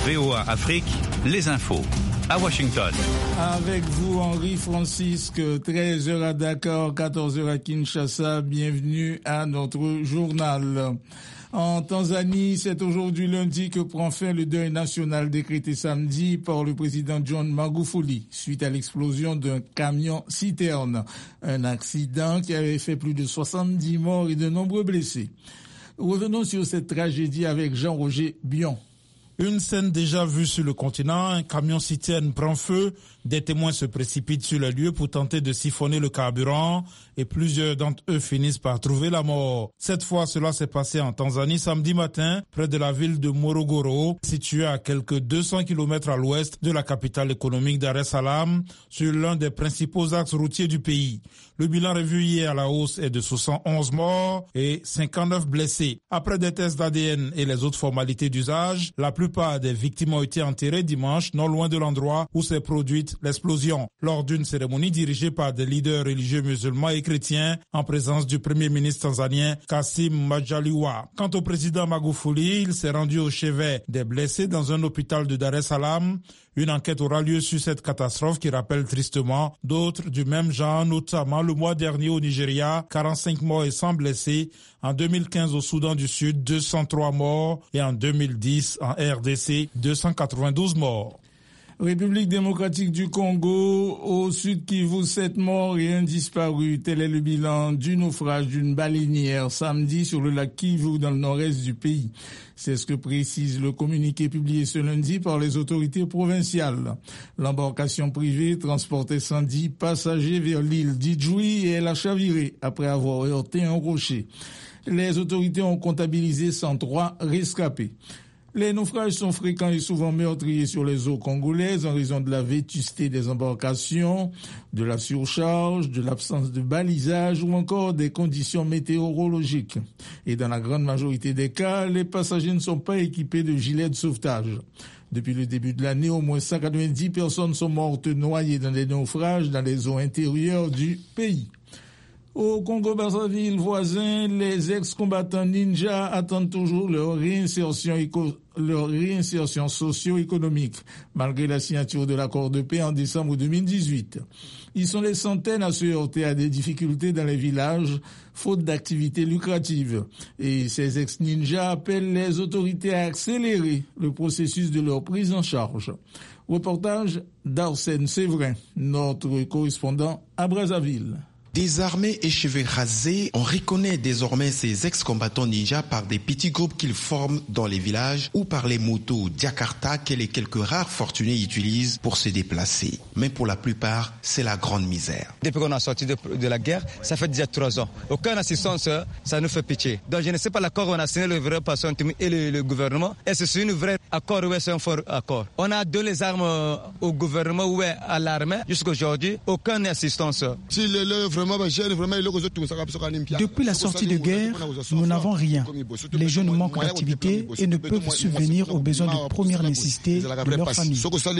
VOA Afrique, les infos. À Washington. Avec vous, Henri Francisque, 13h à Dakar, 14h à Kinshasa. Bienvenue à notre journal. En Tanzanie, c'est aujourd'hui lundi que prend fin le deuil national décrété samedi par le président John Magufuli suite à l'explosion d'un camion-citerne. Un accident qui avait fait plus de 70 morts et de nombreux blessés. Revenons sur cette tragédie avec Jean-Roger Bion. Une scène déjà vue sur le continent, un camion-citerne prend feu, des témoins se précipitent sur le lieu pour tenter de siphonner le carburant et plusieurs d'entre eux finissent par trouver la mort. Cette fois, cela s'est passé en Tanzanie samedi matin, près de la ville de Morogoro, située à quelques 200 km à l'ouest de la capitale économique Dar es Salaam, sur l'un des principaux axes routiers du pays. Le bilan revu hier à la hausse est de 71 morts et 59 blessés. Après des tests d'ADN et les autres formalités d'usage, la plupart des victimes ont été enterrées dimanche, non loin de l'endroit où s'est produite l'explosion, lors d'une cérémonie dirigée par des leaders religieux musulmans et chrétiens en présence du premier ministre tanzanien Kassim Majaliwa. Quant au président Magufuli, il s'est rendu au chevet des blessés dans un hôpital de Dar es Salaam. Une enquête aura lieu sur cette catastrophe qui rappelle tristement d'autres du même genre, notamment le mois dernier au Nigeria, 45 morts et 100 blessés. En 2015 au Soudan du Sud, 203 morts et en 2010 en RDC, 292 morts. République démocratique du Congo, au sud Kivu, 7 morts et 1 disparu. Tel est le bilan du naufrage d'une baleinière samedi sur le lac Kivu dans le nord-est du pays. C'est ce que précise le communiqué publié ce lundi par les autorités provinciales. L'embarcation privée transportait 110 passagers vers l'île d'Idjoui et elle a chaviré après avoir heurté un rocher. Les autorités ont comptabilisé 103 rescapés. Les naufrages sont fréquents et souvent meurtriers sur les eaux congolaises en raison de la vétusté des embarcations, de la surcharge, de l'absence de balisage ou encore des conditions météorologiques. Et dans la grande majorité des cas, les passagers ne sont pas équipés de gilets de sauvetage. Depuis le début de l'année, au moins 190 personnes sont mortes noyées dans des naufrages dans les eaux intérieures du pays. Au Congo-Brazzaville voisin, les ex-combattants ninja attendent toujours leur réinsertion socio-économique, malgré la signature de l'accord de paix en décembre 2018. Ils sont des centaines à se heurter à des difficultés dans les villages, faute d'activités lucratives. Et ces ex-ninjas appellent les autorités à accélérer le processus de leur prise en charge. Reportage d'Arsène Séverin, notre correspondant à Brazzaville. Désarmés et cheveux rasés, on reconnaît désormais ces ex-combattants ninjas par des petits groupes qu'ils forment dans les villages ou par les motos Jakarta que les quelques rares fortunés utilisent pour se déplacer. Mais pour la plupart, c'est la grande misère. Depuis qu'on a sorti de la guerre, ça fait déjà 3 ans. Aucune assistance, ça nous fait pitié. Donc je ne sais pas l'accord qu'on a signé le vrai patron et le gouvernement. Est-ce que c'est un vrai accord ou est-ce un faux accord? On a donné les armes au gouvernement ou à l'armée. Jusqu'à aujourd'hui, aucune assistance. Si Depuis la sortie de guerre, nous n'avons rien. Les jeunes manquent d'activité et ne peuvent subvenir aux besoins de première nécessité de leur famille.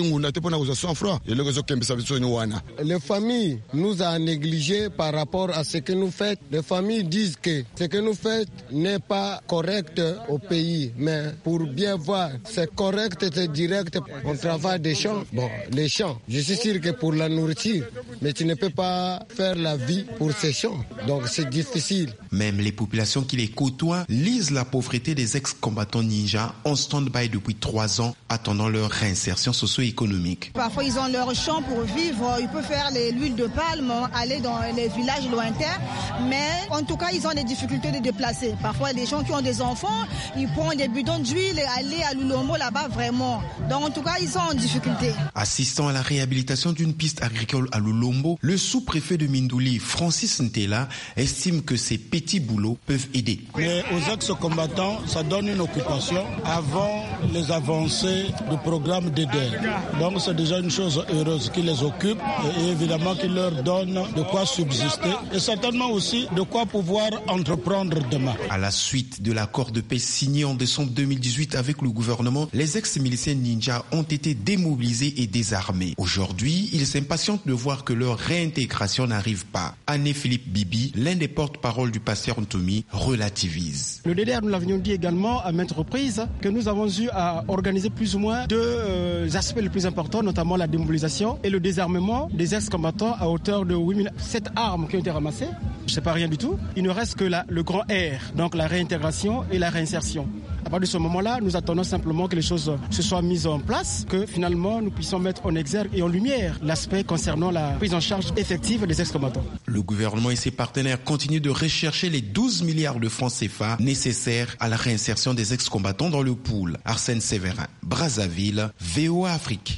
Les familles nous ont négligés par rapport à ce que nous faites. Les familles disent que ce que nous faites n'est pas correct au pays. Mais pour bien voir, c'est correct, c'est direct. On travaille des champs. Bon, les champs, je suis sûr que pour la nourriture, mais tu ne peux pas faire la vie pour ces champs. Donc c'est difficile. Même les populations qui les côtoient lisent la pauvreté des ex-combattants ninjas en stand-by depuis 3 ans, attendant leur réinsertion socio-économique. Parfois ils ont leur champ pour vivre, ils peuvent faire l'huile de palme, aller dans les villages lointains, mais en tout cas ils ont des difficultés de déplacer. Parfois les gens qui ont des enfants, ils prennent des bidons d'huile et aller à Lulombo là-bas vraiment. Donc en tout cas ils sont en difficulté. Assistant à la réhabilitation d'une piste agricole à Lulombo, le sous-préfet de Mindouli, Francis Ntela, estime que ces petits boulots peuvent aider. Mais aux ex-combattants, ça donne une occupation avant les avancées du programme d'EDER. Donc c'est déjà une chose heureuse qui les occupe et évidemment qui leur donne de quoi subsister et certainement aussi de quoi pouvoir entreprendre demain. À la suite de l'accord de paix signé en décembre 2018 avec le gouvernement, les ex-miliciens ninjas ont été démobilisés et désarmés. Aujourd'hui, ils s'impatientent de voir que leur réintégration n'arrive pas. ça. Anne-Philippe Bibi, l'un des porte-parole du pasteur Ntoumi, relativise. Le DDR, nous l'avions dit également à maintes reprises, que nous avons eu à organiser plus ou moins deux aspects les plus importants, notamment la démobilisation et le désarmement des ex-combattants à hauteur de 8007 armes qui ont été ramassées. Je ne sais pas rien du tout. Il ne reste que le grand R, donc la réintégration et la réinsertion. À partir de ce moment-là, nous attendons simplement que les choses se soient mises en place, que finalement nous puissions mettre en exergue et en lumière l'aspect concernant la prise en charge effective des ex-combattants. Le gouvernement et ses partenaires continuent de rechercher les 12 milliards de francs CFA nécessaires à la réinsertion des ex-combattants dans le pool. Arsène Séverin, Brazzaville, VOA Afrique.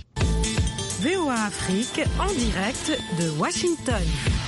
VOA Afrique en direct de Washington.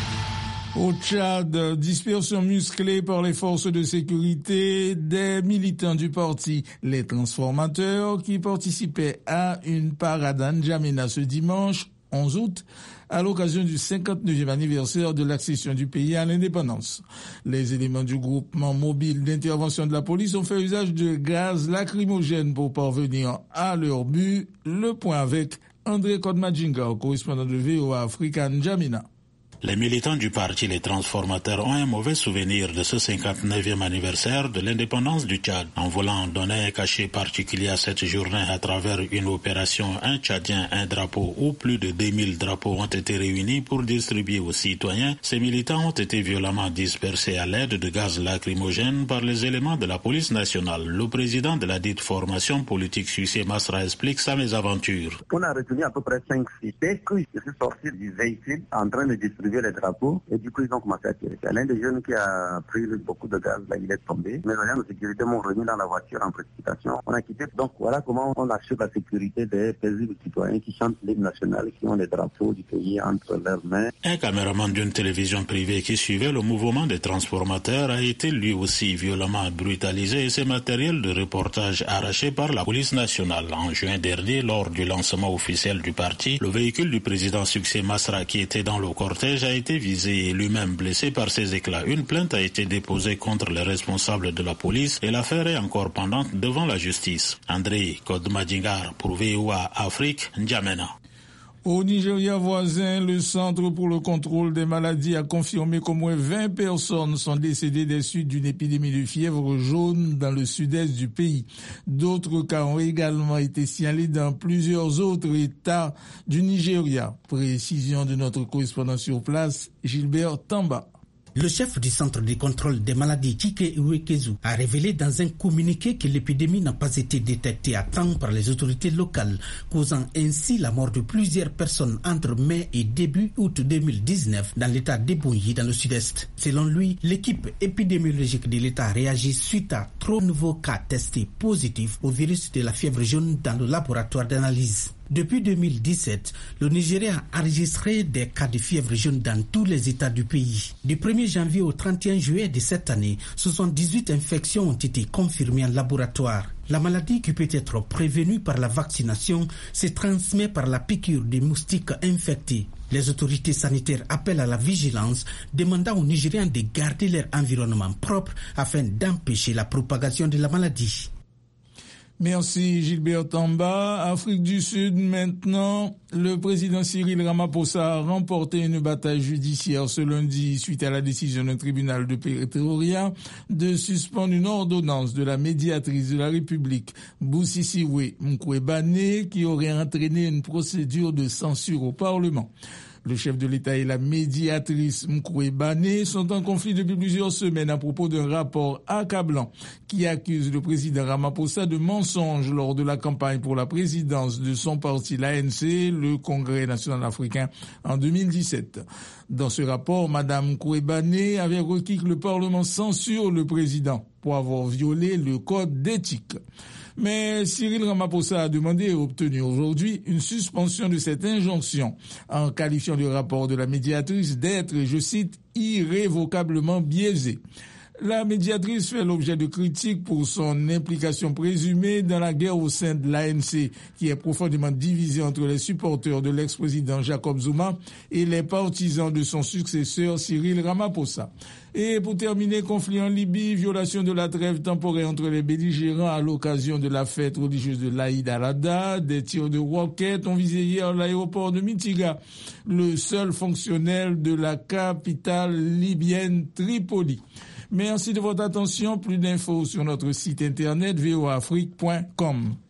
Au Tchad, dispersion musclée par les forces de sécurité des militants du parti Les Transformateurs qui participaient à une parade à N'Djamena ce dimanche 11 août à l'occasion du 59e anniversaire de l'accession du pays à l'indépendance. Les éléments du groupement mobile d'intervention de la police ont fait usage de gaz lacrymogène pour parvenir à leur but. Le point avec André Kodmadjinga, correspondant de VOA Afrique à N'Djamena. Les militants du parti Les Transformateurs ont un mauvais souvenir de ce 59e anniversaire de l'indépendance du Tchad. En voulant donner un cachet particulier à cette journée à travers une opération Un Tchadien, un drapeau où plus de 2000 drapeaux ont été réunis pour distribuer aux citoyens, ces militants ont été violemment dispersés à l'aide de gaz lacrymogène par les éléments de la police nationale. Le président de la dite formation politique Sucé Masra explique sa mésaventure. On a retenu à peu près 5 sites. Dès que je suis sorti du véhicule en train de distribuer les drapeaux et du coup ils ont commencé à tirer. C'est l'un des jeunes qui a pris beaucoup de gaz, là il est tombé. Mes agents de sécurité m'ont remis dans la voiture en précipitation. On a quitté. Donc voilà comment on assure la sécurité des paisibles citoyens qui chantent l'hymne national, qui ont les drapeaux du pays entre leurs mains. Un caméraman d'une télévision privée qui suivait le mouvement des transformateurs a été lui aussi violemment brutalisé et ses matériels de reportage arrachés par la police nationale. En juin dernier, lors du lancement officiel du parti, le véhicule du président Sucé Masra qui était dans le cortège a été visé et lui-même blessé par ces éclats. Une plainte a été déposée contre les responsables de la police et l'affaire est encore pendante devant la justice. André Kodmadjingar pour VOA Afrique, N'Djamena. Au Nigeria voisin, le Centre pour le contrôle des maladies a confirmé qu'au moins 20 personnes sont décédées des suites d'une épidémie de fièvre jaune dans le sud-est du pays. D'autres cas ont également été signalés dans plusieurs autres États du Nigeria. Précision de notre correspondant sur place, Gilbert Tamba. Le chef du centre de contrôle des maladies, Chike Iwekezu, a révélé dans un communiqué que l'épidémie n'a pas été détectée à temps par les autorités locales, causant ainsi la mort de plusieurs personnes entre mai et début août 2019 dans l'état d'Ebonyi dans le sud-est. Selon lui, l'équipe épidémiologique de l'état réagit suite à 3 nouveaux cas testés positifs au virus de la fièvre jaune dans le laboratoire d'analyse. Depuis 2017, le Nigeria a enregistré des cas de fièvre jaune dans tous les États du pays. Du 1er janvier au 31 juillet de cette année, 78 infections ont été confirmées en laboratoire. La maladie, qui peut être prévenue par la vaccination, se transmet par la piqûre des moustiques infectés. Les autorités sanitaires appellent à la vigilance, demandant aux Nigériens de garder leur environnement propre afin d'empêcher la propagation de la maladie. Merci Gilbert Tamba. Afrique du Sud maintenant, le président Cyril Ramaphosa a remporté une bataille judiciaire ce lundi suite à la décision d'un tribunal de Pretoria de suspendre une ordonnance de la médiatrice de la République, Busisiwe Mkwebane, qui aurait entraîné une procédure de censure au Parlement. Le chef de l'État et la médiatrice Mkwebane sont en conflit depuis plusieurs semaines à propos d'un rapport accablant qui accuse le président Ramaphosa de mensonges lors de la campagne pour la présidence de son parti, l'ANC, le Congrès national africain, en 2017. Dans ce rapport, Madame Mkwebane avait requis que le Parlement censure le président pour avoir violé le code d'éthique. Mais Cyril Ramaphosa a demandé et obtenu aujourd'hui une suspension de cette injonction en qualifiant le rapport de la médiatrice d'être, je cite, irrévocablement biaisé. La médiatrice fait l'objet de critiques pour son implication présumée dans la guerre au sein de l'ANC, qui est profondément divisée entre les supporters de l'ex-président Jacob Zuma et les partisans de son successeur Cyril Ramaphosa. Et pour terminer, conflit en Libye, violation de la trêve temporaire entre les belligérants à l'occasion de la fête religieuse de l'Aïd al-Adha. Des tirs de roquettes ont visé hier l'aéroport de Mitiga, le seul fonctionnel de la capitale libyenne Tripoli. Merci de votre attention. Plus d'infos sur notre site internet voaafrique.com.